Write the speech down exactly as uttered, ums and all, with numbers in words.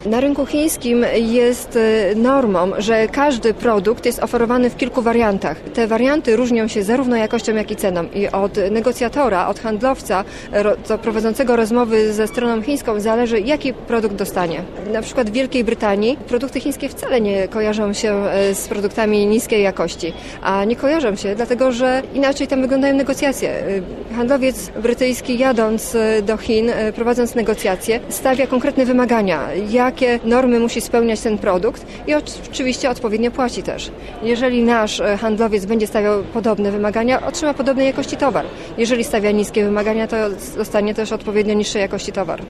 Na rynku chińskim jest normą, że każdy produkt jest oferowany w kilku wariantach. Te warianty różnią się zarówno jakością, jak i ceną. I od negocjatora, od handlowca ro- prowadzącego rozmowy ze stroną chińską zależy, jaki produkt dostanie. Na przykład w Wielkiej Brytanii produkty chińskie wcale nie kojarzą się z produktami niskiej jakości. A nie kojarzą się, dlatego że inaczej tam wyglądają negocjacje. Handlowiec brytyjski, jadąc do Chin, prowadząc negocjacje, stawia konkretne wymagania, jakie normy musi spełniać ten produkt i oczywiście odpowiednio płaci też. Jeżeli nasz handlowiec będzie stawiał podobne wymagania, otrzyma podobnej jakości towar. Jeżeli stawia niskie wymagania, to dostanie też odpowiednio niższej jakości towar.